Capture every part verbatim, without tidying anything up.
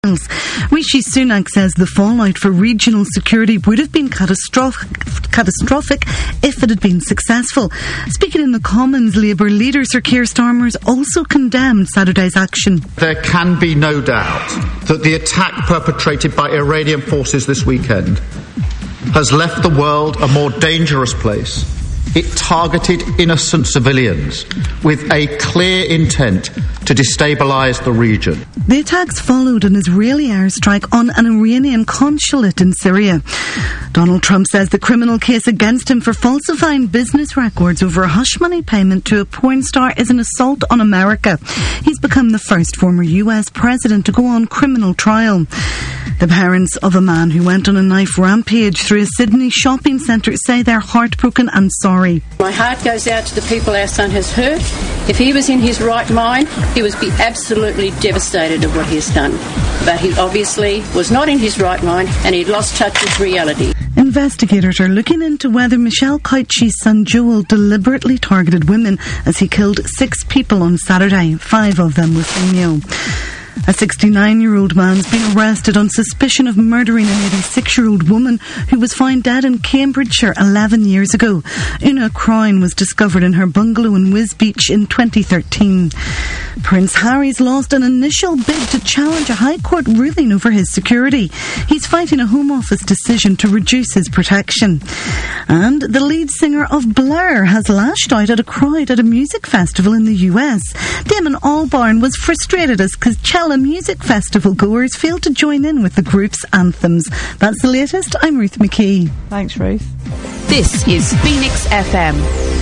Rishi Sunak says the fallout for regional security would have been catastrophic, catastrophic if it had been successful. Speaking in the Commons, Labour leader Sir Keir Starmer has also condemned Saturday's action. There can be no doubt that the attack perpetrated by Iranian forces this weekend has left the world a more dangerous place. It targeted innocent civilians with a clear intent to destabilise the region. The attacks followed an Israeli airstrike on an Iranian consulate in Syria. Donald Trump says the criminal case against him for falsifying business records over a hush money payment to a porn star is an assault on America. He's become the first former U S president to go on criminal trial. The parents of a man who went on a knife rampage through a Sydney shopping centre say they're heartbroken and sorry. My heart goes out to the people our son has hurt. If he was in his right mind, he would be absolutely devastated at what he has done. But he obviously was not in his right mind and he'd lost touch with reality. Investigators are looking into whether Michelle Cauchi's son Joel deliberately targeted women as he killed six people on Saturday. Five of them were female. A sixty-nine-year-old man's been arrested on suspicion of murdering an eighty-six-year-old woman who was found dead in Cambridgeshire eleven years ago. Una Crown was discovered in her bungalow in Wisbech in twenty thirteen. Prince Harry's lost an initial bid to challenge a High Court ruling over his security. He's fighting a Home Office decision to reduce his protection. And the lead singer of Blur has lashed out at a crowd at a music festival in the U S. Damon Albarn was frustrated as Coachella Music Festival goers failed to join in with the group's anthems. That's the latest. I'm Ruth McKee. Thanks, Ruth. This is Phoenix F M.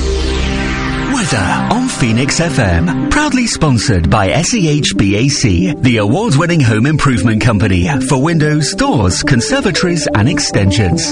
Weather on Phoenix F M. Proudly sponsored by S E H B A C, the award-winning home improvement company for windows, doors, conservatories and extensions.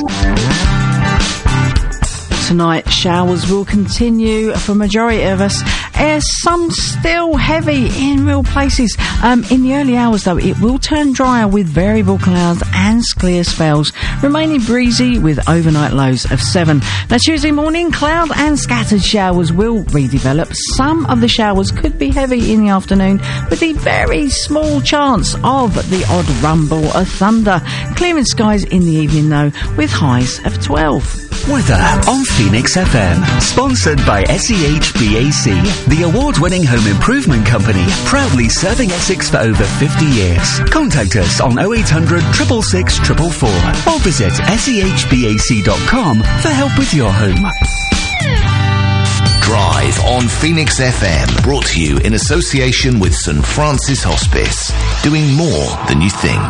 Tonight, showers will continue for a majority of us. Uh, some still heavy in real places. Um, in the early hours, though, it will turn drier with variable clouds and clear spells, remaining breezy with overnight lows of seven. Now, Tuesday morning, cloud and scattered showers will redevelop. Some of the showers could be heavy in the afternoon, with a very small chance of the odd rumble of thunder. Clearing skies in the evening, though, with highs of twelve. Weather on Phoenix F M, sponsored by S E H B A C, the award-winning home improvement company, proudly serving Essex for over fifty years. Contact us on oh eight hundred, six six six, four four four or visit S E H B A C dot com for help with your home. Drive on Phoenix F M, brought to you in association with St Francis Hospice, doing more than you think.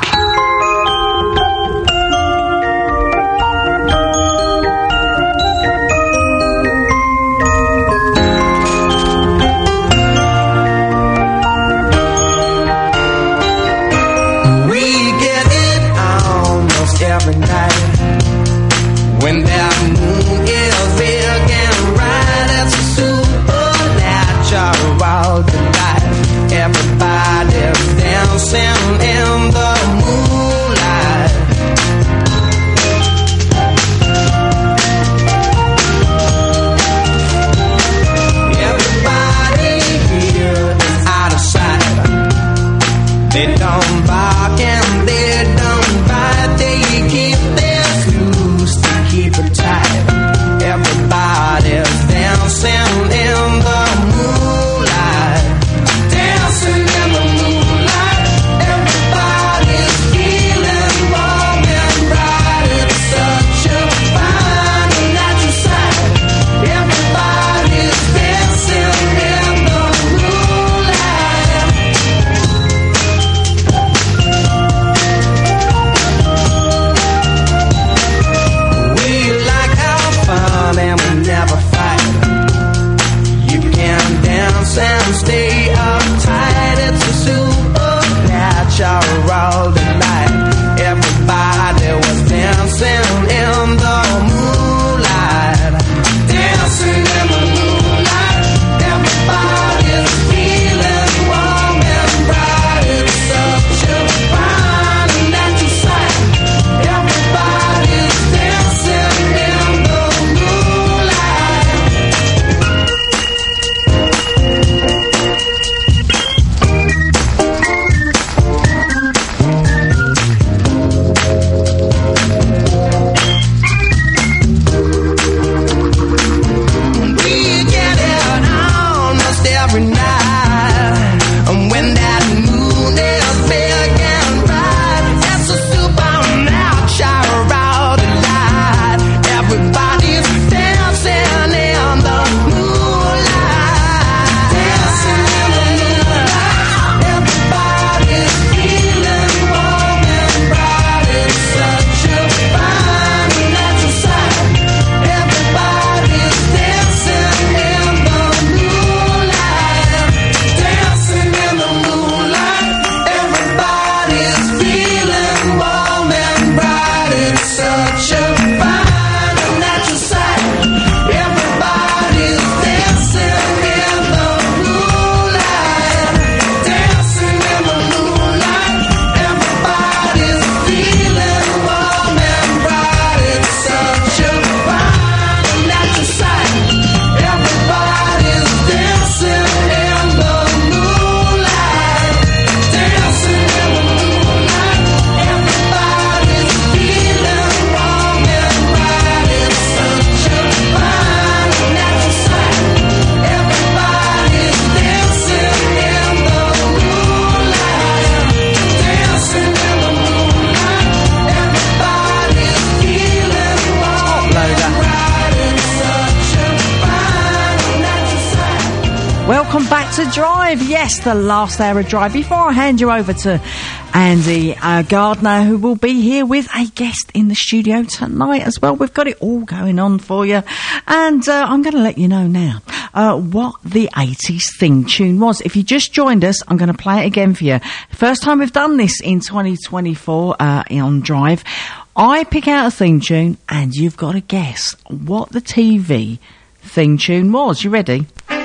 welcome back to Drive. Yes, the last hour of Drive. Before I hand you over to Andy uh, Gardner, who will be here with a guest in the studio tonight as well. We've got it all going on for you. And uh, I'm going to let you know now uh, what the eighties theme tune was. If you just joined us, I'm going to play it again for you. First time we've done this in twenty twenty-four uh, on Drive. I pick out a theme tune and you've got to guess what the T V theme tune was. You ready?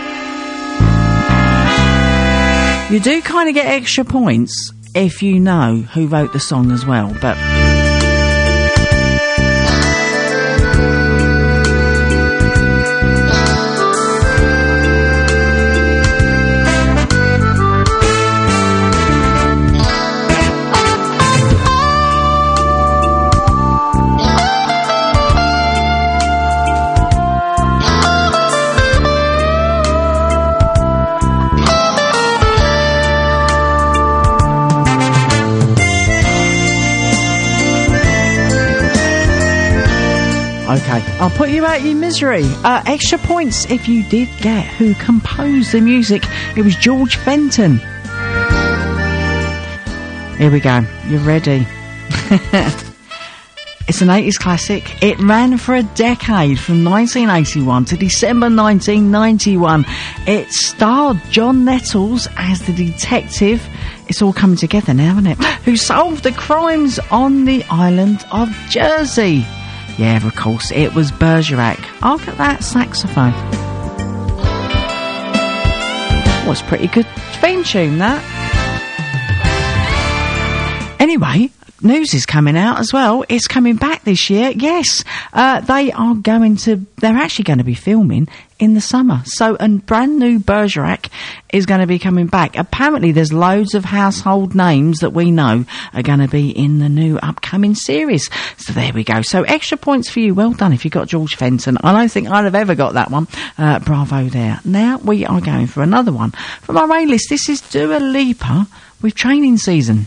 You do kind of get extra points if you know who wrote the song as well, but... Okay, I'll put you out your misery. Uh, extra points if you did get who composed the music. It was George Fenton. Here we go. You're ready. It's an eighties classic. It ran for a decade from nineteen eighty-one to December nineteen ninety-one. It starred John Nettles as the detective. It's all coming together now, isn't it? Who solved the crimes on the island of Jersey. Yeah, of course, it was Bergerac. Oh, look at that saxophone. Was pretty good theme tune, that. Anyway, news is coming out as well. It's coming back this year. Yes, uh, they are going to... They're actually going to be filming in the summer. So a brand new Bergerac is going to be coming back. Apparently there's loads of household names that we know are going to be in the new upcoming series. So there we go. So extra points for you. Well done if you got George Fenton. I don't think I'd have ever got that one. Uh, bravo there. Now we are going for another one from our A list. This is Dua Lipa with Training Season.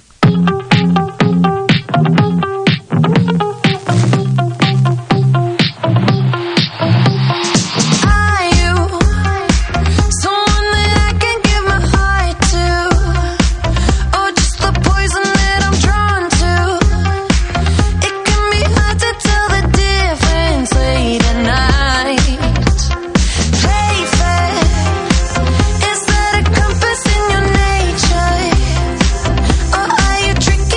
Is that a compass in your nature? Or are you tricky?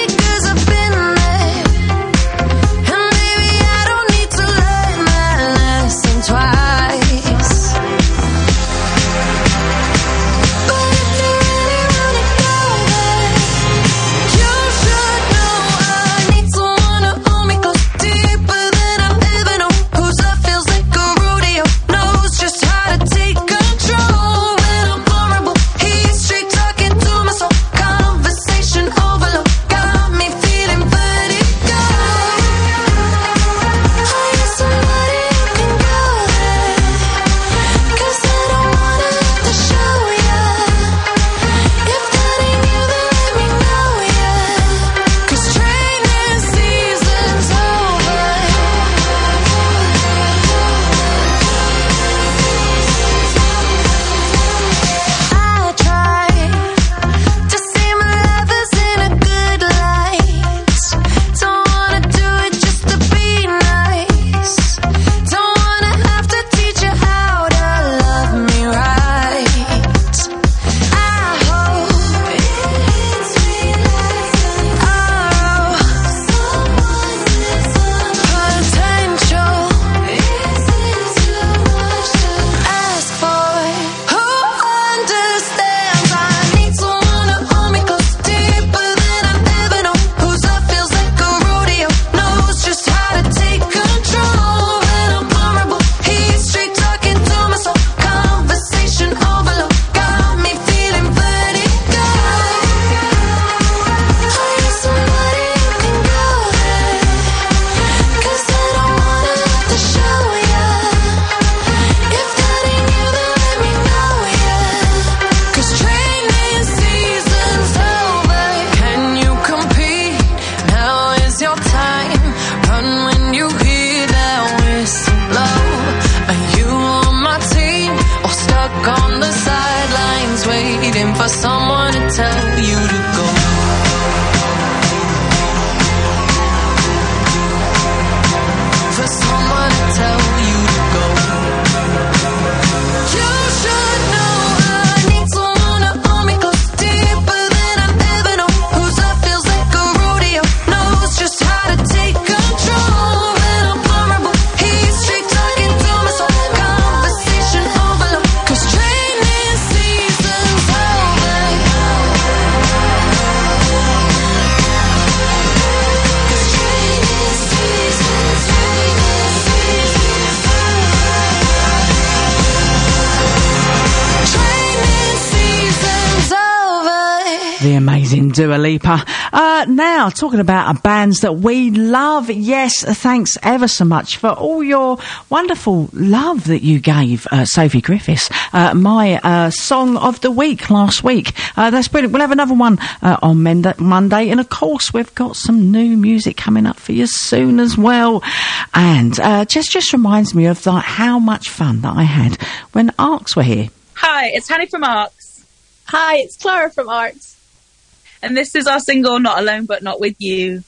Dua Lipa. Uh, now, talking about bands that we love, yes, thanks ever so much for all your wonderful love that you gave uh, Sophie Griffiths, uh, my uh, song of the week last week. Uh, that's brilliant. We'll have another one uh, on Monday, and of course, we've got some new music coming up for you soon as well. And uh, just, just reminds me of like, how much fun that I had when Arcs were here. Hi, it's Hanny from Arcs. Hi, it's Clara from Arcs. And this is our single, Not Alone But Not With You.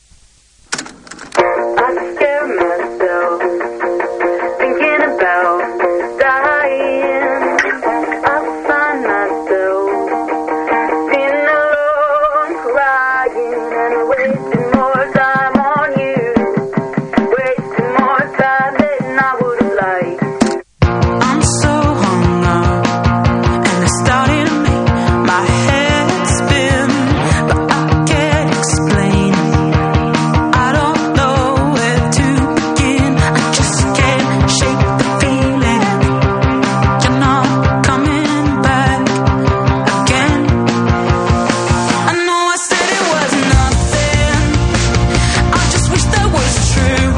I scare myself, thinking about dying. I will find myself feeling alone, crying and wasting more time on you, wasting more time than I would have liked. I'm so hung up, and it's starting to make my head spin, but I can't explain. I don't know where to begin. I just can't shake the feeling. You're not coming back again. I know I said it was nothing. I just wish that was true.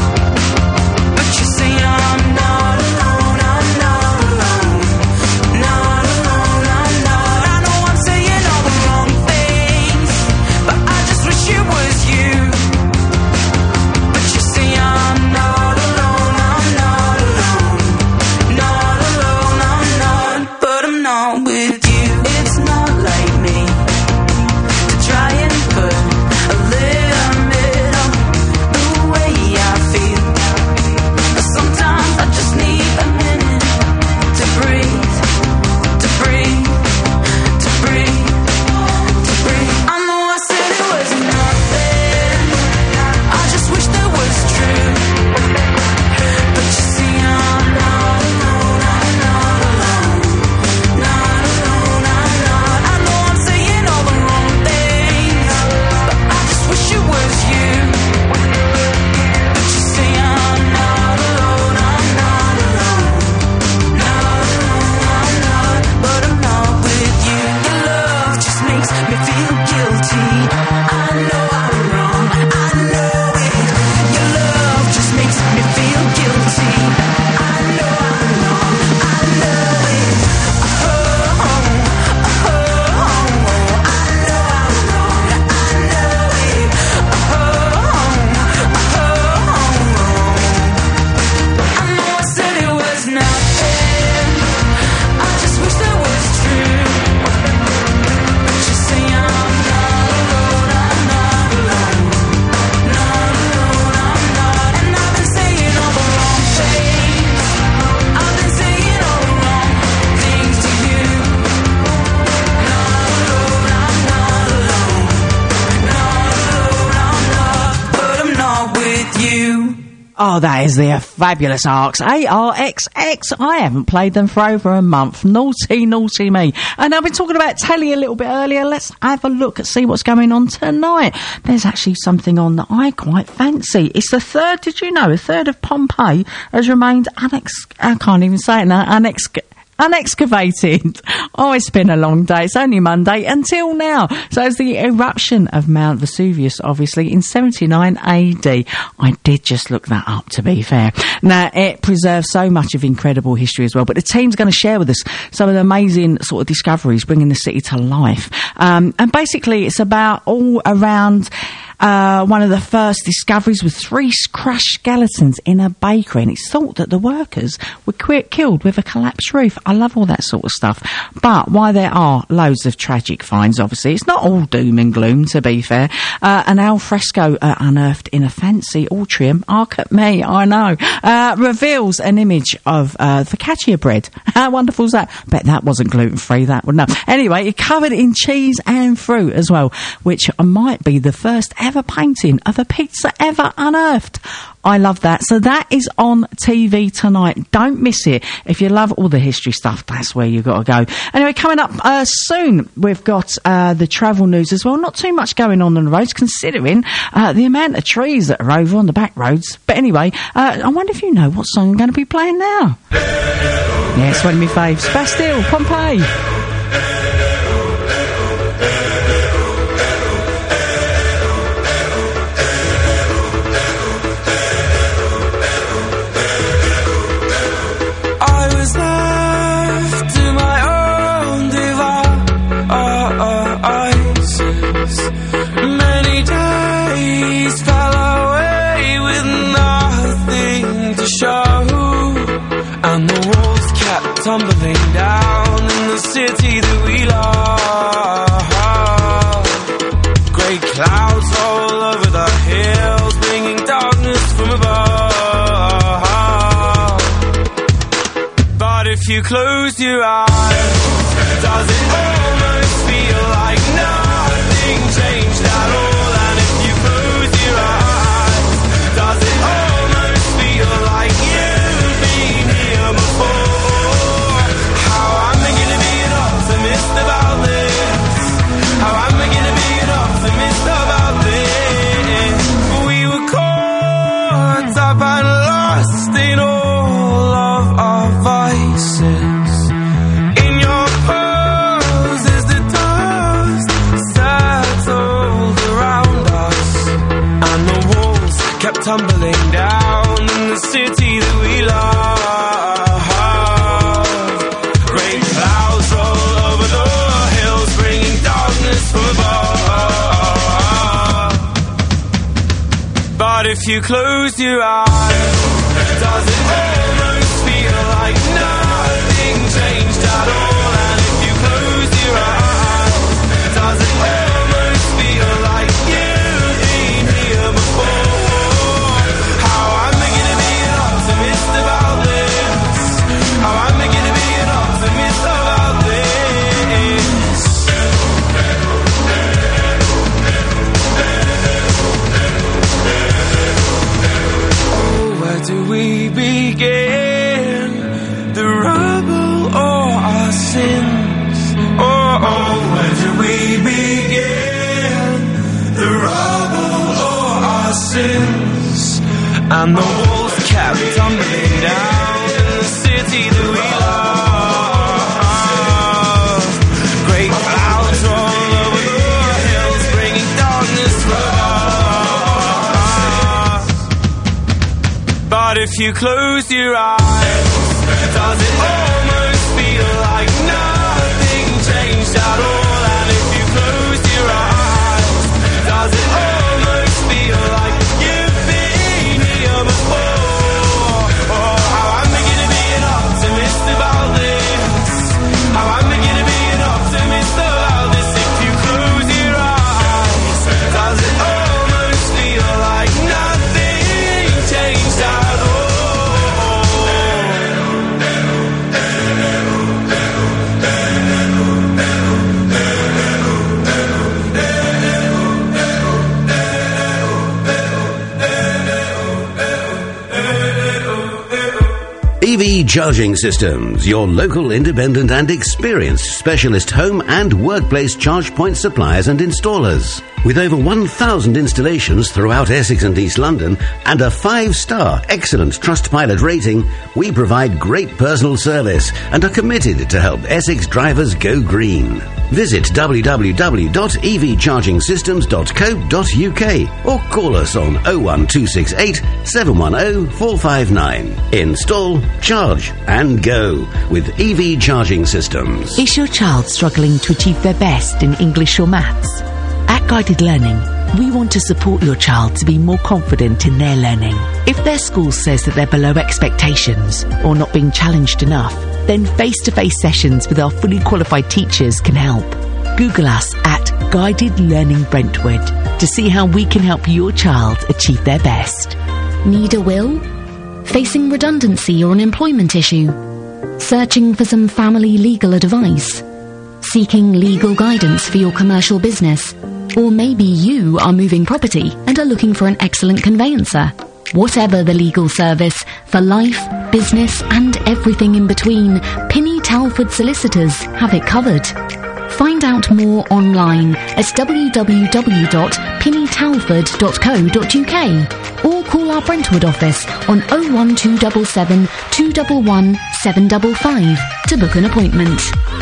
But you say I'm not alone. I'm not alone. Not alone. I'm not. I know I'm saying all the wrong things, but I just wish it was you. But you say I'm not alone. I'm not alone. Not alone. I'm not. But I'm not with you. It's not like me to try and put a limit on the way I feel. But sometimes I just need a minute to breathe, to breathe, to breathe, to breathe. I know I said it was nothing. I just wish that was true. But you see, I'm not alone. I'm not alone. Not alone. I'm not. I know I'm saying all the wrong things, but I just wish it was you. But you say I'm not alone. I'm not alone. Not alone. I'm not. But I'm not with you. Your love just makes me feel guilty. I know I'm wrong. I know it. Your love just makes me feel guilty. I know I'm wrong. I know it. Oh, oh, oh, oh, oh. I know I'm wrong. I know it. Oh, oh, oh, oh. I know I said it was nothing. I just wish that was true. But you say I'm not alone. I'm not alone. Not alone. I'm not. And I've been saying all the wrong things. I've been saying all the wrong things to you. Not alone. I'm not alone. Not alone. I'm not. But I'm not with you. Oh, that is the fabulous Arcs. A R X X. I haven't played them for over a month. Naughty, naughty me. And I've been talking about telly a little bit earlier. Let's have a look and see what's going on tonight. There's actually something on that I quite fancy. It's the third, did you know, a third of Pompeii has remained unex... I can't even say it now. Unex... Unexcavated. Oh, it's been a long day. It's only Monday until now. So it's the eruption of Mount Vesuvius, obviously, in seventy-nine A D. I did just look that up, to be fair. Now, it preserves so much of incredible history as well, but the team's going to share with us some of the amazing sort of discoveries, bringing the city to life. Um, and basically, it's about all around... Uh, one of the first discoveries was three crushed skeletons in a bakery, and it's thought that the workers were qu- killed with a collapsed roof. I love all that sort of stuff. But while there are loads of tragic finds, obviously, it's not all doom and gloom, to be fair. Uh, an al fresco uh, unearthed in a fancy atrium, arc at me, I know, uh, reveals an image of uh, focaccia bread. How wonderful is that? Bet that wasn't gluten-free, that would no. Anyway, it covered in cheese and fruit as well, which might be the first ever ever painting of a pizza ever unearthed. I love that. So that is on T V tonight. Don't miss it. If you love all the history stuff, that's where you've got to go. Anyway, coming up uh, soon, we've got uh, the travel news as well. Not too much going on on the roads, considering uh, the amount of trees that are over on the back roads. But anyway, uh, I wonder if you know what song I'm going to be playing now. Yeah, it's one of my faves. Bastille, Pompeii. tumbling down in the city that we love. Grey clouds all over the hills, bringing darkness from above. But if you close your eyes, does it almost feel like nothing changed at all? And if you close your eyes, does it almost feel like you've been here before? How am I gonna be an optimist about this? How am I gonna be an optimist about this? We were caught up and lost in all of our vices. Tumbling down in the city that we love. Great clouds roll over the hills, bringing darkness from above. But if you close your eyes, does it almost feel like nothing changed at all? And if you close your eyes, does it almost feel like you've been here before? How am I gonna be an optimist about this? Oh, where do we begin? The rubble or our sins? Oh, oh, where do we begin? The rubble or our sins? And the walls kept tumbling down in the city that we love. Great clouds roll over the hills, bringing darkness from above. But if you close your eyes, does it almost feel like nothing changed at all? And if you close your eyes, does it almost feel like you've been here before? About this, how am I gonna be an optimist about this? If you close your eyes, does it almost feel like nothing changed at all? E V Charging Systems, your local independent and experienced specialist home and workplace charge point suppliers and installers. With over one thousand installations throughout Essex and East London and a five-star excellent Trustpilot rating, we provide great personal service and are committed to help Essex drivers go green. Visit w w w dot e v charging systems dot co dot u k or call us on oh one two six eight, seven one oh, four five nine. Install, charge and go with E V Charging Systems. Is your child struggling to achieve their best in English or maths? At Guided Learning, we want to support your child to be more confident in their learning. If their school says that they're below expectations or not being challenged enough, then face-to-face sessions with our fully qualified teachers can help. Google us at Guided Learning Brentwood to see how we can help your child achieve their best. Need a will? Facing redundancy or an employment issue? Searching for some family legal advice? Seeking legal guidance for your commercial business? Or maybe you are moving property and are looking for an excellent conveyancer. Whatever the legal service, for life, business and everything in between, Pinny Talford Solicitors have it covered. Find out more online at w w w dot pinny talford dot co dot u k or call our Brentwood office on oh one two seven seven, two one one, seven five five to book an appointment.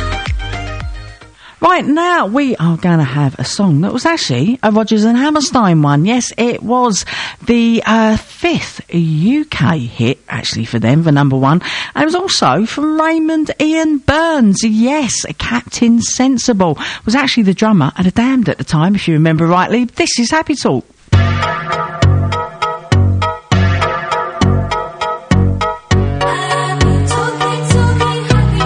Right, now we are going to have a song that was actually a Rodgers and Hammerstein one. Yes, it was the uh, fifth U K hit, actually, for them, for number one. And it was also from Raymond Ian Burns. Yes, Captain Sensible was actually the drummer at The Damned at the time, if you remember rightly. This is Happy Talk. Happy talking, talking, happy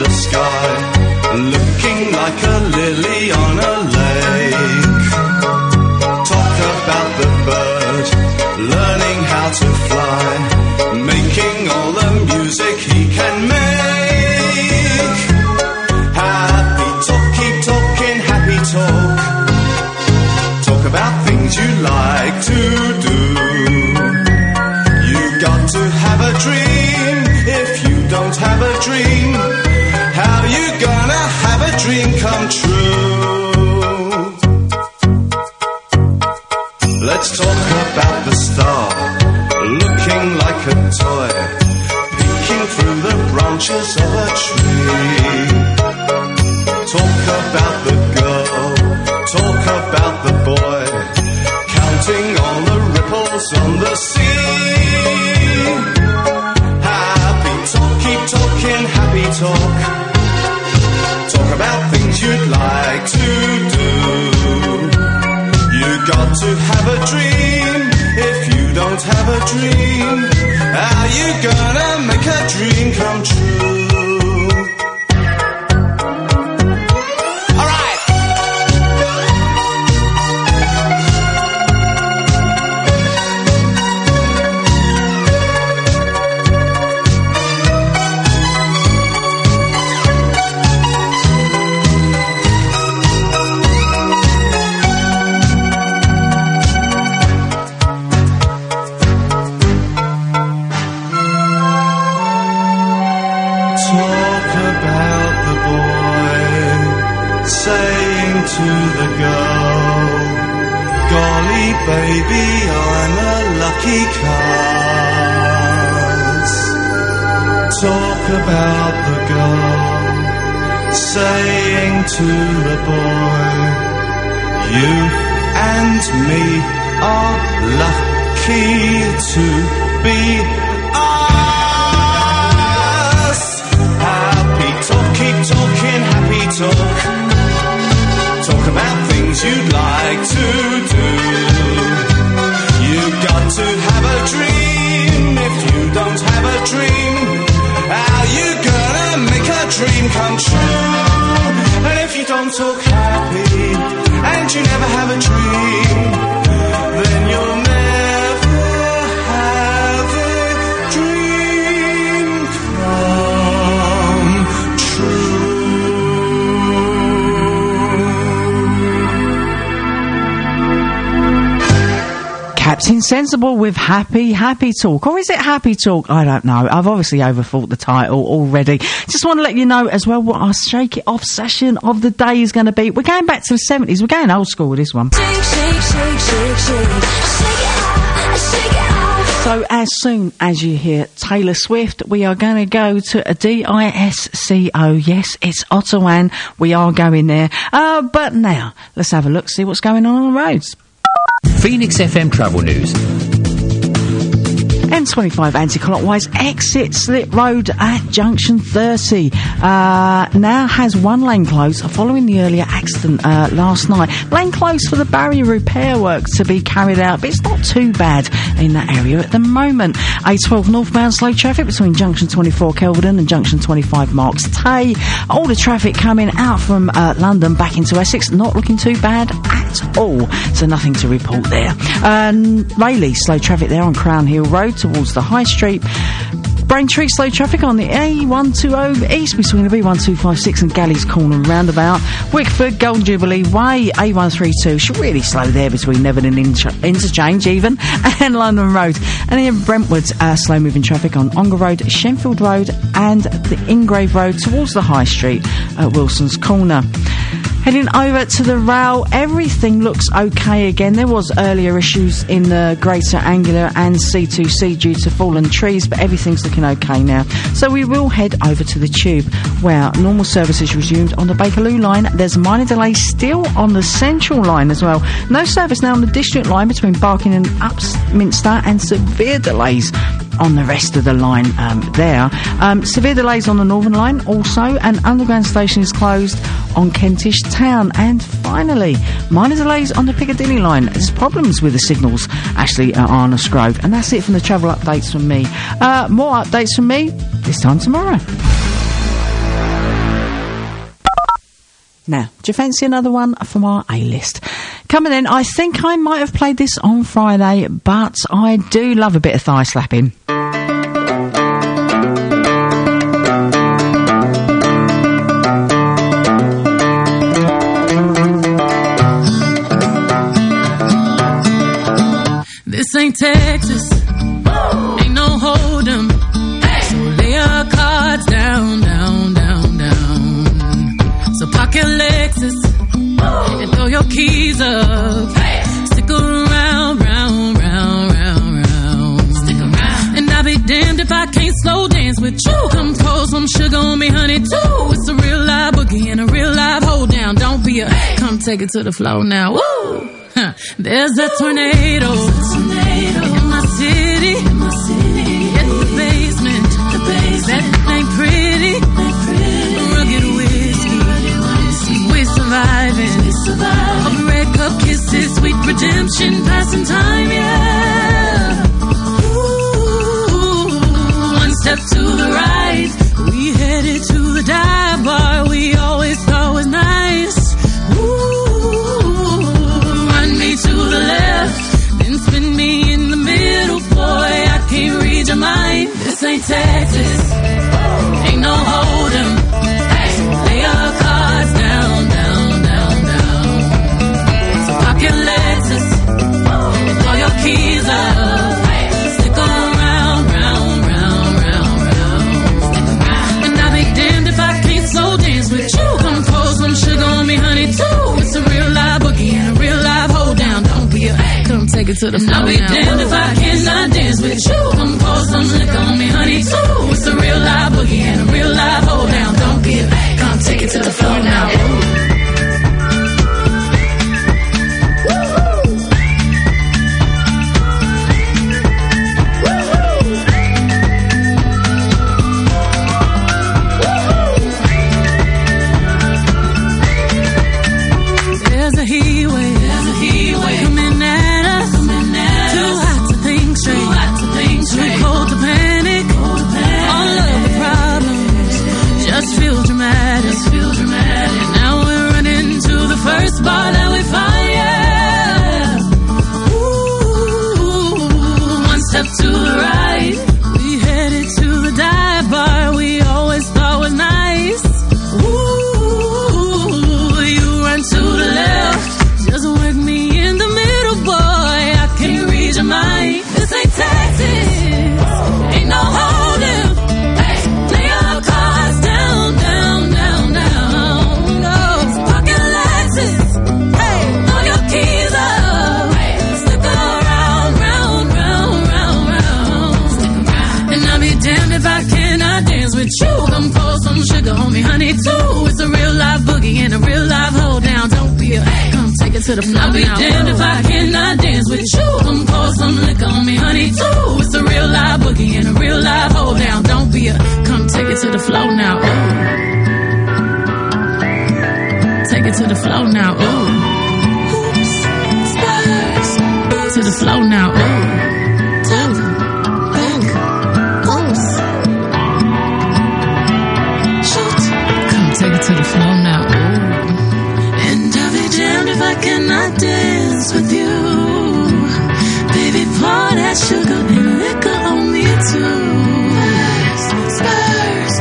the sky, looking like a lily on a lake. Talk about the bird, learning how to fly, making all the music he can make. Happy talk, keep talking, happy talk. Talk about things you like to do. You got to have a dream. If you don't have a dream, how you gonna have a dream come true? Let's talk about the star, looking like a toy, peeking through the branches of a tree. Talk about the girl, talk about the boy, counting all the ripples on the sea. Happy talk, keep talking, happy talk. Talk about things you'd like to do. You got to have a dream. If you don't have a dream, how you gonna make a dream come true? Baby, I'm a lucky cause. Talk about the girl saying to the boy, you and me are lucky to be us. Happy talk, keep talking, happy talk. Talk about things you'd like to do. You got to have a dream. If you don't have a dream, how you gonna make a dream come true? And if you don't talk happy and you never have a dream, then you'll never have a dream come true. Captain Sensible with Happy, Happy Talk. Or is it Happy Talk? I don't know. I've obviously overthought the title already. Just want to let you know as well what our Shake It Off session of the day is going to be. We're going back to the seventies. We're going old school with this one. Shake, shake, shake, shake, shake. Shake it off, shake it off. So as soon as you hear Taylor Swift, we are going to go to a D I S C O. Yes, it's Ottawan. We are going there. Uh, but now, let's have a look, see what's going on on the roads. Phoenix F M Travel News. M twenty-five anti-clockwise exit Slip Road at junction thirty. Uh, now has one lane closed following the earlier accident uh, last night. Lane closed for the barrier repair work to be carried out, but it's not too bad in that area at the moment. A twelve northbound slow traffic between junction twenty-four Kelvedon and junction twenty-five Marks Tay. All the traffic coming out from uh, London back into Essex, not looking too bad at all. So nothing to report there. Um, Rayleigh, slow traffic there on Crown Hill Road towards the High Street. Braintree, slow traffic on the A one twenty east between the B one two five six and Galleys Corner roundabout. Wickford, Golden Jubilee Way, A one thirty-two, should really slow there between Neville and Inter- Interchange even, and London Road. And in Brentwood, uh, slow moving traffic on Ongar Road, Shenfield Road and the Ingrave Road towards the High Street at Wilson's Corner. Heading over to the rail, everything looks okay again. There was earlier issues in the Greater Anglia and C two C due to fallen trees, but everything's looking okay now. So we will head over to the Tube, where normal service is resumed on the Bakerloo line. There's minor delays still on the Central line as well. No service now on the District line between Barking and Upminster, and severe delays on the rest of the line um, there. Um, severe delays on the Northern line also, and Underground station is closed on Kentish Town. And finally, minor delays on the Piccadilly line. There's problems with the signals actually at Arnos Grove. And that's it from the travel updates from me. Uh, more updates from me this time tomorrow. Now, do you fancy another one from our A-list? Coming in, I think I might have played this on Friday, but I do love a bit of thigh slapping. This ain't Texas, ain't no hold'em. So lay your cards down, down, down, down. So pocket Lexus and throw your keys up. Stick around, round, round, round, round. Stick around. And I'll be damned if I can't slow dance with you. Come pour some sugar on me, honey, too. It's a real live boogie and a real live hold down. Don't be a, come take it to the floor now. Woo! Huh. There's a tornado, tornado in my city, in my city. In the basement, the basement. That ain't pretty, ain't pretty. Rugged whiskey, rugged whiskey. We surviving, we surviving. Of red cup kisses, sweet redemption, passing time, yeah. Ooh, one step to the right, we headed to the dive bar we always thought was nice. To the left, then spin me in the middle, boy, I can't read your mind. This ain't Texas, ain't no hold'em. Lay your cards down, down, down, down. So pocket Lexus and throw your keys up. Stick around, round, round, round, round. And I'll be damned if I can't slow dance with you. Come pour some sugar on me, honey, too. It's a real live boogie and a real live hold down. Don't be a, come take it to the floor. I'll be damned if I cannot dance with you. Come pour some liquor on me, honey, too. It's a real live boogie and a real live hold down. Don't be a, come take it to the floor now. Ooh. Bar that we find, yeah. Ooh, one step to the right, we headed to the dive bar we always thought was nice. Ooh, you run to the left, just work me in the middle, boy, I can't read your mind. This ain't Texas, ain't no hold'em. Lay your cards down, down, down, down. No, pocket Lexus. Keys up, stick around, round, round, round, round. Stick around. And I'll be damned if I cannot dance with you. Come pour some sugar on me, honey, too. It's a real live boogie and a real live hold down. Don't be a, come take it to the floor. I'll be damned if I cannot dance with you. Come pour some liquor on me, honey, too. It's a real live boogie and a real live hold down. Don't be a, come take it to the floor now. Ooh. Take it to the floor now. Ooh. To the flow now, ooh, two, back, oops, shoot, come take it to the flow now, ooh, and I'll be damned if I cannot dance with you, baby, pour that sugar and liquor on me too, spurs,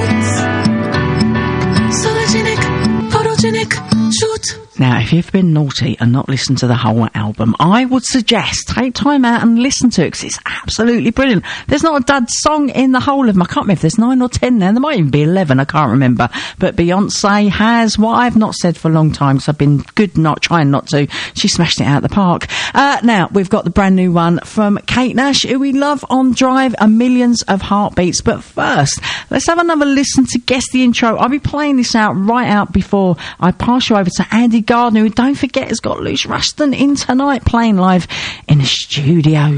boots, sologenic, photogenic, shoot. Now, if you've been naughty and not listened to the whole album, I would suggest take time out and listen to it because it's absolutely brilliant. There's not a dud song in the whole of them. I can't remember if there's nine or ten there. There might even be eleven. I can't remember. But Beyonce has what I've not said for a long time because I've been good not trying not to. She smashed it out of the park. Uh, now, we've got the brand new one from Kate Nash, who we love on Drive, a Millions of Heartbeats. But first, let's have another listen to Guess the Intro. I'll be playing this out right out before I pass you over to Andy Gardner, who, don't forget, has got Luce Ruston in tonight playing live in the studio.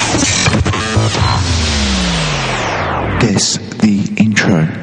Guess the Intro.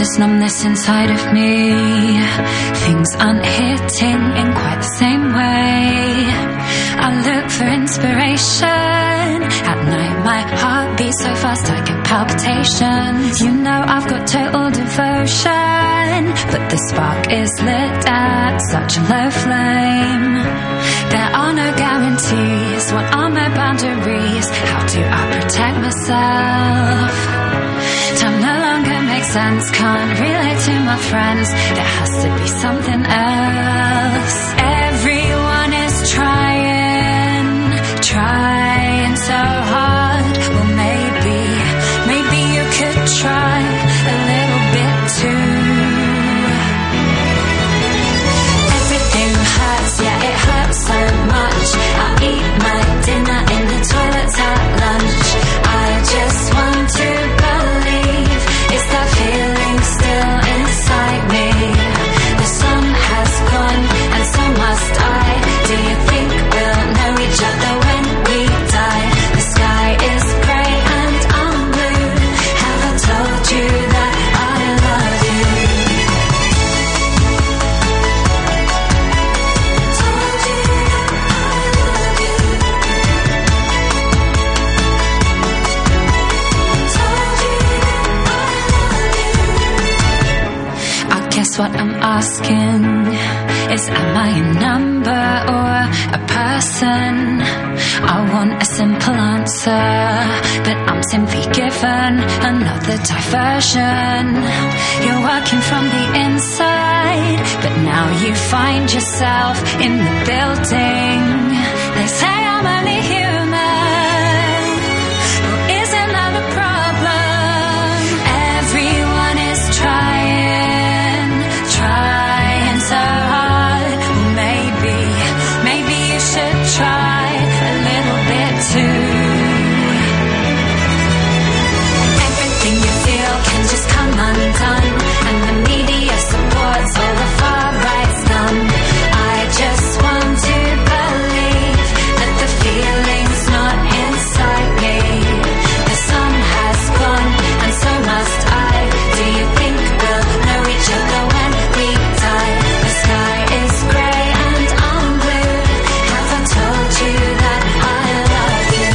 this numbness inside of me. Things aren't hitting in quite the same way. I look for inspiration. At night my heart beats so fast I get palpitations. You know I've got total devotion, but the spark is lit at such a low flame. There are no guarantees. What are my boundaries? How do I protect myself? Time no longer makes sense. Can't relate to my friends. There has to be something else. Everyone is trying, trying so hard. Well, maybe, maybe you could try a little bit too. Everything hurts, yeah, it hurts so much. I eat my dinner in the toilet at lunch. I just want to believe, is that feeling still inside me? The sun has gone and so must I. Do you think we'll know each other when we die? The sky is grey and I'm blue. Have I told you that I love you? Told you that I love you. Told you that I love you. I guess what I'm asking is, am I a number or a person? I want a simple answer, but I'm simply given another diversion. You're working from the inside, but now you find yourself in the building. They say I'm only human. Well, isn't that a problem? Everyone is trying, trying so hard. Maybe, maybe you should try a little bit too. Everything you feel can just come undone, and the media supports all the far right's done. I just want to believe that the feeling's not inside me. The sun has gone and so must I. Do you think we'll know each other when we die? The sky is grey and I'm blue. Have I told you that I love you?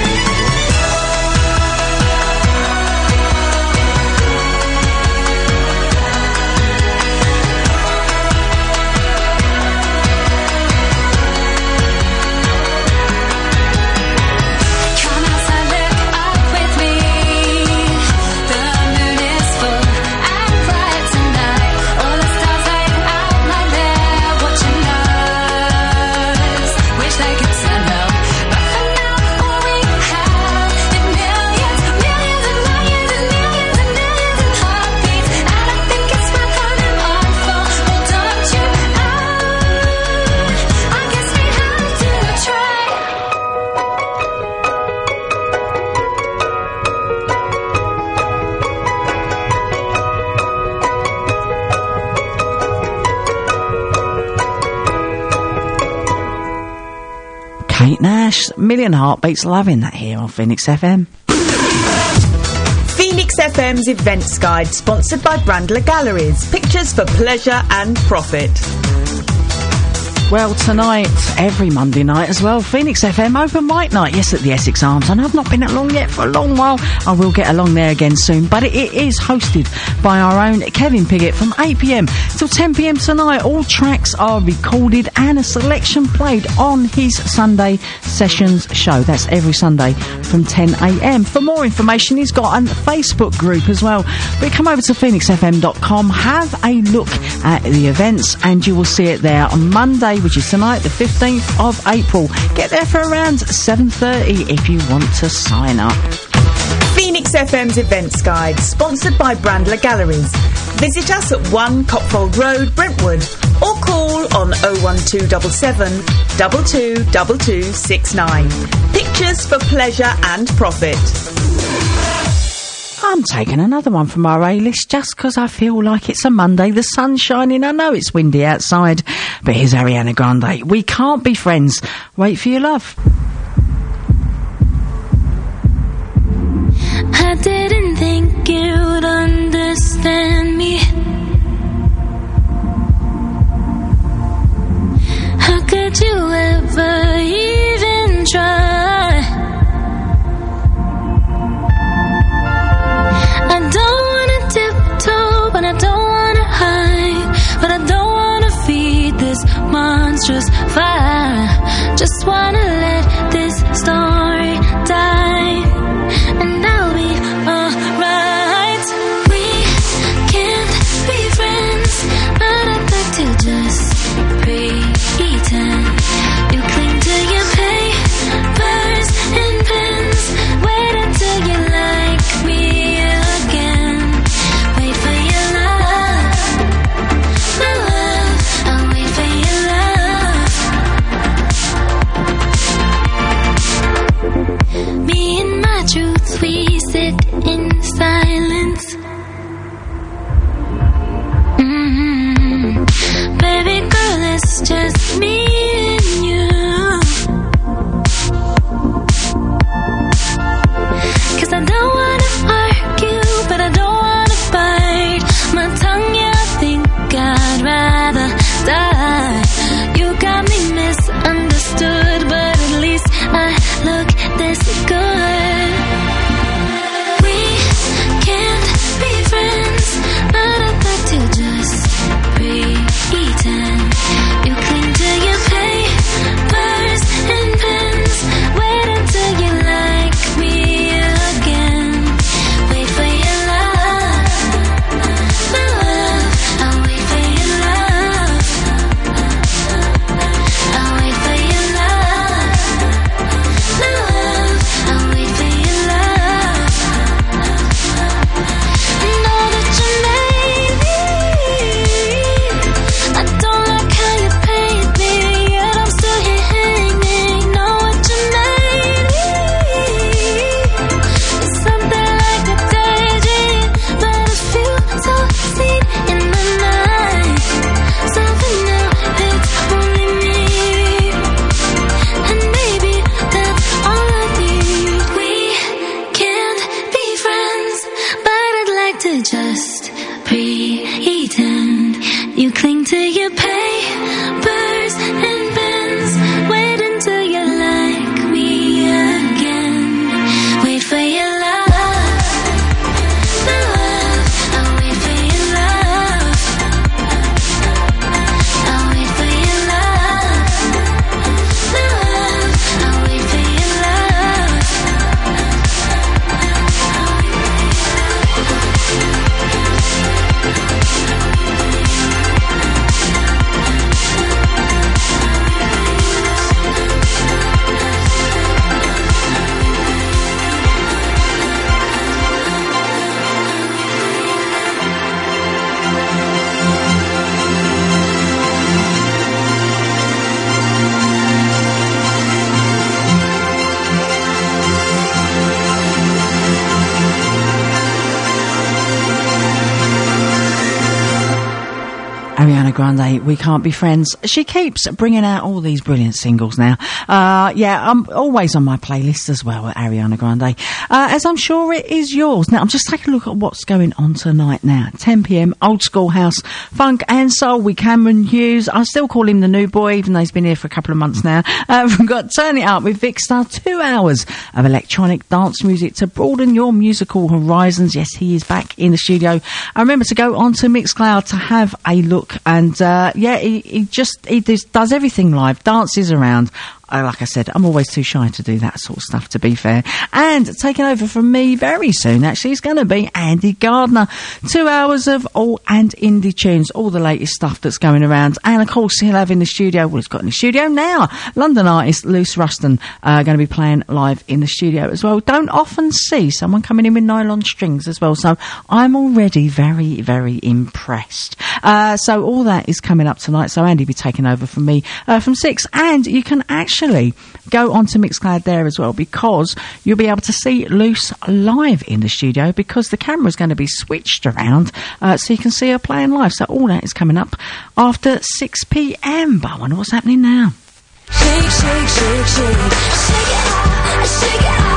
Come outside, look up with me. The moon is full and bright tonight. All the stars light out like they're watching us. Wish they could stand up, but for now all we have is millions, millions and millions and millions and millions of heartbeats. And I think it's worth holding on for. Well, don't you know? I guess we have to try. Kate Nash, Million Heartbeats, loving that here on Phoenix F M. Phoenix F M's Events Guide, sponsored by Brandler Galleries. Pictures for pleasure and profit. Well, tonight, every Monday night as well, Phoenix F M open mic night. Yes, at the Essex Arms. I know I've not been along yet for a long while. I will get along there again soon. But it, it is hosted by our own Kevin Piggott from eight p m till ten p m tonight. All tracks are recorded and a selection played on his Sunday Sessions show. That's every Sunday from ten a m. For more information, he's got a Facebook group as well. But come over to phoenix f m dot com, have a look at the events, and you will see it there on Monday, which is tonight, the fifteenth of April. Get there for around seven thirty if you want to sign up. Phoenix F M's Events Guide, sponsored by Brandler Galleries. Visit us at one Copfold Road, Brentwood, or call on oh one two seven seven, two two two two six nine. Pictures for pleasure and profit. I'm taking another one from our A-list just because I feel like it's a Monday. The sun's shining. I know it's windy outside. But here's Ariana Grande. We Can't Be Friends. Wait for your love. I didn't think you'd understand me monstrous fire. Just wanna let this story die, and I'll be alright. We can't be friends, but I'd like to just pretend. You cling to your papers and pens. Wait until you like me again. Wait for your love, my love. I'll wait for your love. Me and my truth, we sit in silence. Mm-hmm. Baby girl, it's just me and you. 'Cause I don't wanna argue, but I don't wanna bite my tongue. Yeah, I think I'd rather die. You got me misunderstood, but at least I look this good. We can't be friends, but I'd like to just pretend. You cling to your papers and pens. Wait until you like me again. Wait for your love, my love. I'll wait for your love. I'll wait for your love, my love. I'll wait for your love. Know that you made me. I don't like how you paid me, yet I'm still here hanging. Know what you made me. It's something like a daydream, but I feel so seen in the night. Something new, it's only me, and maybe that's all I need. We can't be friends, but I'd like to just pretend. You cling to your papers and pens. Wait until you like me again. Wait for your love, my love. I'll wait for your love. I'll wait for your love, my love. I'll wait for your love. Ariana Grande, We Can't Be Friends. She keeps bringing out all these brilliant singles now. Uh, yeah, I'm always on my playlist as well with Ariana Grande, uh, as I'm sure it is yours. Now, I'm just taking a look at what's going on tonight now. ten p.m, old school house, funk and soul with Cameron Hughes. I still call him the new boy, even though he's been here for a couple of months now. Uh, we've got Turn It Up with Vic Star, two hours of electronic dance music to broaden your musical horizons. Yes, he is back in the studio. I remember to go onto Mixcloud to have a look. And, uh, yeah, he, he just, he does, does everything live, dances around. Uh, like I said, I'm always too shy to do that sort of stuff, to be fair. And taking over from me very soon, actually, is going to be Andy Gardner. Two hours of all and indie tunes, all the latest stuff that's going around. And, of course, he'll have in the studio, well, he's got in the studio now, London artist Luce Ruston, uh, going to be playing live in the studio as well. Don't often see someone coming in with nylon strings as well, so I'm already very, very impressed. Uh, so all that is coming up tonight, so Andy will be taking over from me uh, from six. And you can actually go onto Mixcloud there as well, because you'll be able to see Luce live in the studio, because the camera's going to be switched around uh, so you can see her playing live. So all that is coming up after six p.m. But I wonder what's happening now. Shake, shake, shake, shake, shake it off, shake it off.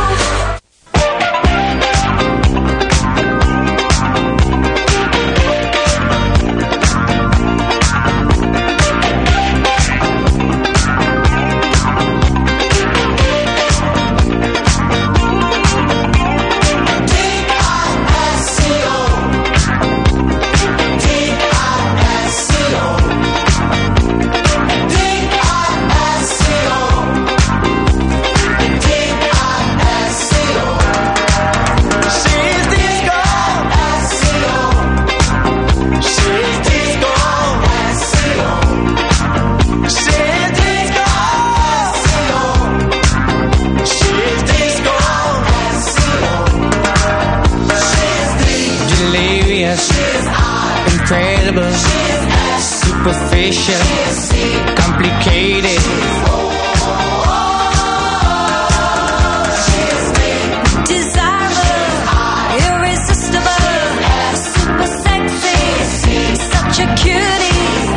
D I S C O incredible, superficial, complicated. Desirable, irresistible, super sexy, such a cutie.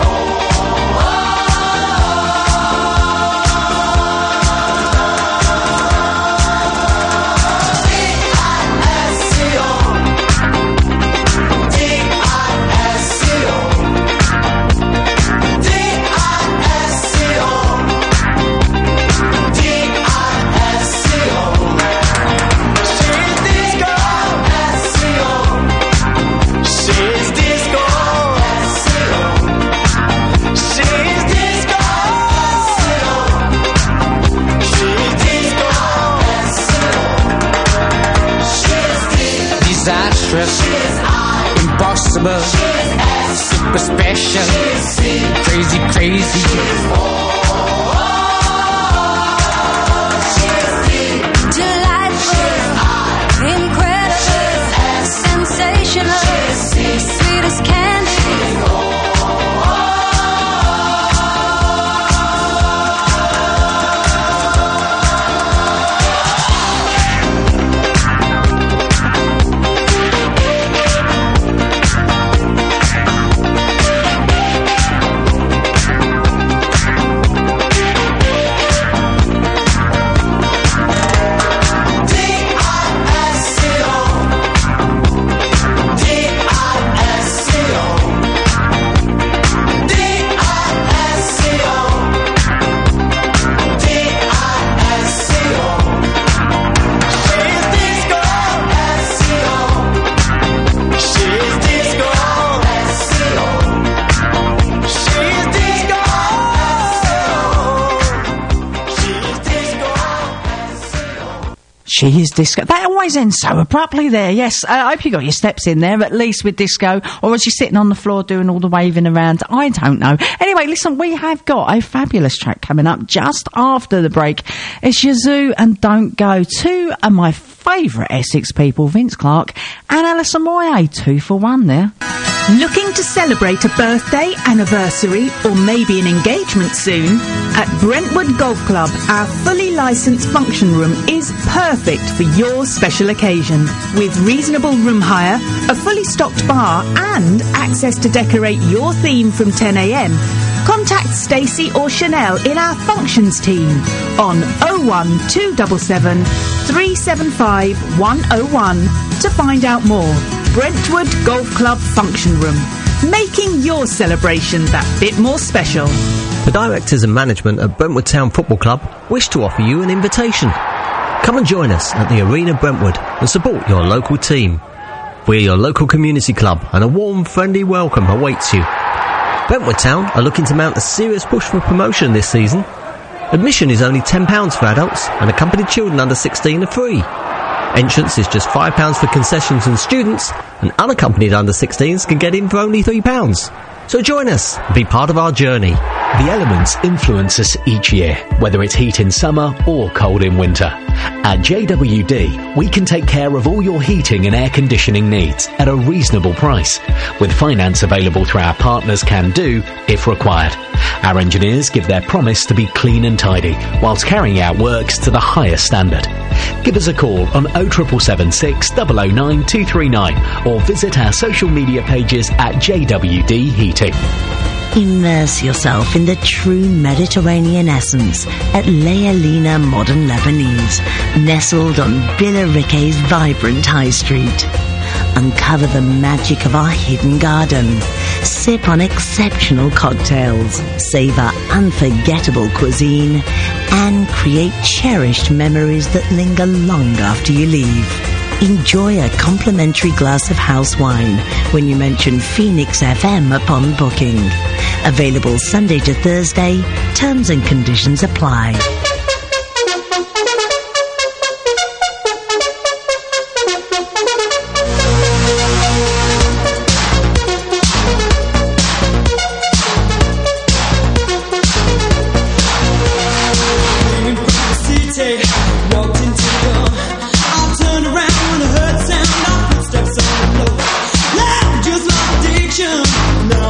Impossible, super special, crazy, crazy. Delightful, incredible, sensational, sweet as candy. She is disco. That always ends so abruptly there. Yes, uh, I hope you got your steps in there, at least with disco. Or was you sitting on the floor doing all the waving around? I don't know. Anyway, listen, we have got a fabulous track coming up just after the break. It's Yazoo and Don't Go. Two of my favourite Essex people, Vince Clarke and Alison Moyet. Two for one there. Looking to celebrate a birthday, anniversary, or maybe an engagement soon? At Brentwood Golf Club, our fully licensed function room is perfect for your special occasion. With reasonable room hire, a fully stocked bar, and access to decorate your theme from ten a m, contact Stacey or Chanel in our functions team on oh one two seven seven, three seven five, one oh one to find out more. Brentwood Golf Club Function Room, making your celebration that bit more special. The directors and management at Brentwood Town Football Club wish to offer you an invitation. Come and join us at the Arena Brentwood and support your local team. We're your local community club and a warm, friendly welcome awaits you. Brentwood Town are looking to mount a serious push for promotion this season. Admission is only ten pounds for adults and accompanied children under sixteen are free. Entrance is just five pounds for concessions and students, and unaccompanied under sixteens can get in for only three pounds. So join us and be part of our journey. The elements influence us each year, whether it's heat in summer or cold in winter. At J W D, we can take care of all your heating and air conditioning needs at a reasonable price, with finance available through our partners Can Do if required. Our engineers give their promise to be clean and tidy, whilst carrying out works to the highest standard. Give us a call on oh seven seven six, oh oh nine, two three nine or visit our social media pages at J W D Heating. Immerse yourself in the true Mediterranean essence at Lealina Modern Lebanese, nestled on Billericay's vibrant high street. Uncover the magic of our hidden garden. Sip on exceptional cocktails, savour unforgettable cuisine, and create cherished memories that linger long after you leave. Enjoy a complimentary glass of house wine when you mention Phoenix F M upon booking. Available Sunday to Thursday. Terms and conditions apply. No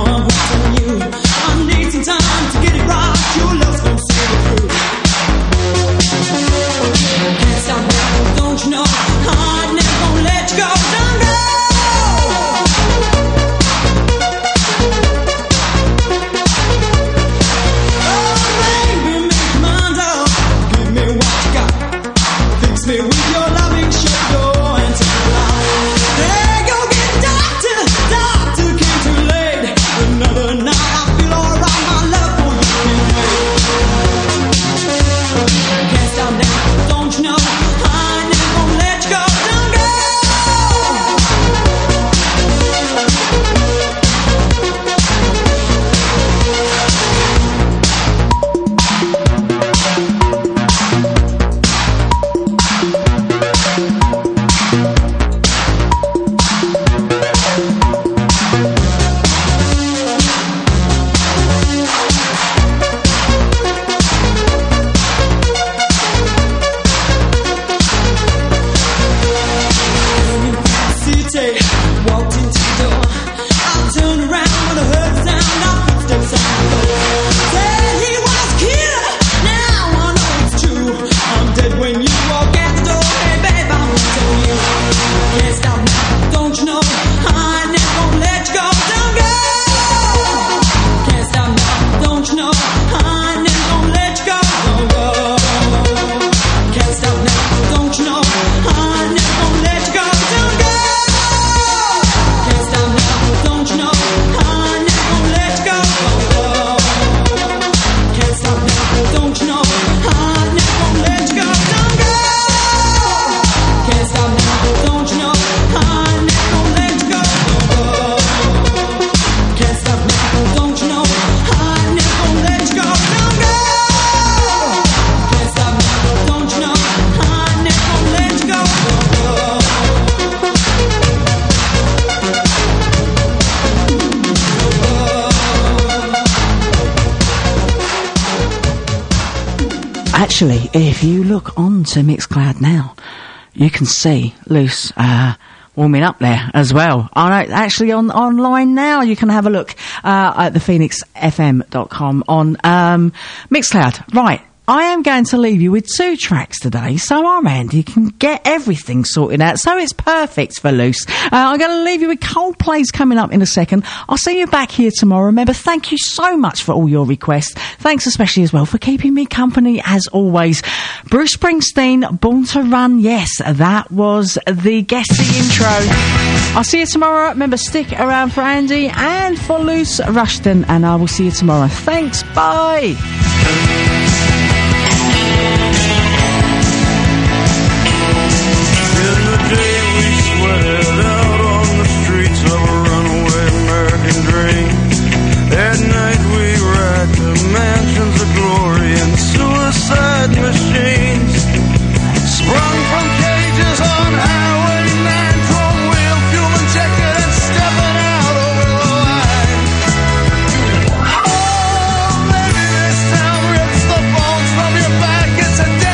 actually, if you look onto Mixcloud now, you can see Luce uh, warming up there as well. I know, actually on online now, you can have a look uh, at the phoenix f m dot com on um, Mixcloud. Right. I am going to leave you with two tracks today, so our Andy can get everything sorted out. So it's perfect for Luce. Uh, I'm going to leave you with Coldplay's coming up in a second. I'll see you back here tomorrow. Remember, thank you so much for all your requests. Thanks especially as well for keeping me company as always. Bruce Springsteen, Born to Run. Yes, that was the guesty intro. I'll see you tomorrow. Remember, stick around for Andy and for Luce Rushton, and I will see you tomorrow. Thanks. Bye. At night we ride to mansions of glory and suicide machines, sprung from cages on Highway nine, chrome wheel, fuel injected and stepping out over the line. Oh, maybe this town rips the bones from your back. It's a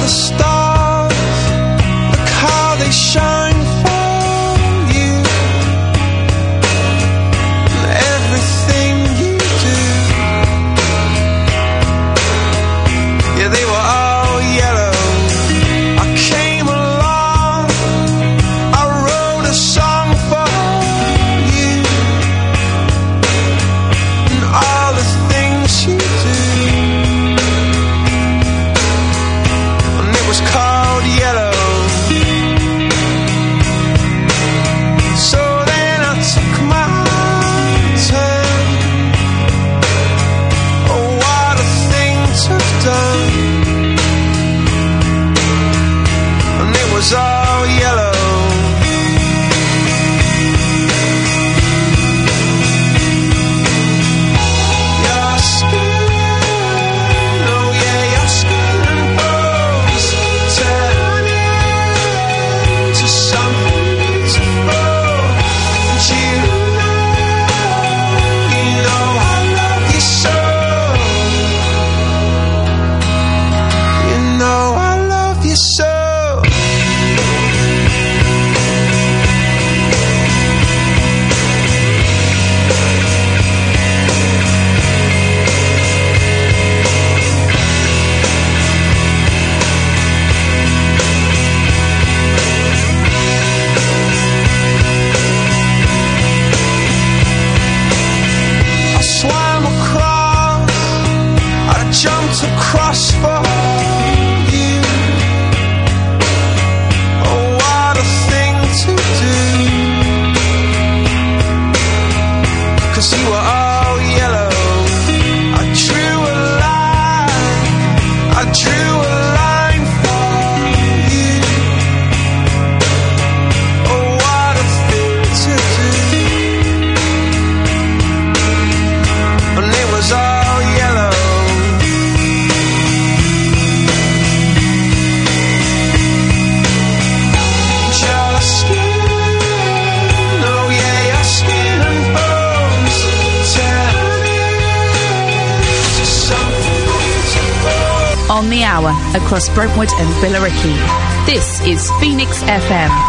stars, look how they shine for you. And everything you do, yeah, they were all yellow. I came along, I wrote a song for you, and all the things you do, and it was called yellow. So then I took my turn. Oh, what a thing to have done. And it was all yellow. Your skin, oh yeah, your skin and bones turn into something beautiful. And you know, you know I love you so. You know I love you so. I swam across, I jumped across for you. Oh, what a thing to do. 'Cause you were all yellow. I drew a line, I drew a line for you. Oh, what a thing to do. And it was all yellow. Your skin, oh yeah, your skin and bones turn into something beautiful. On the hour across Brentwood and Billericay. This is Phoenix F M.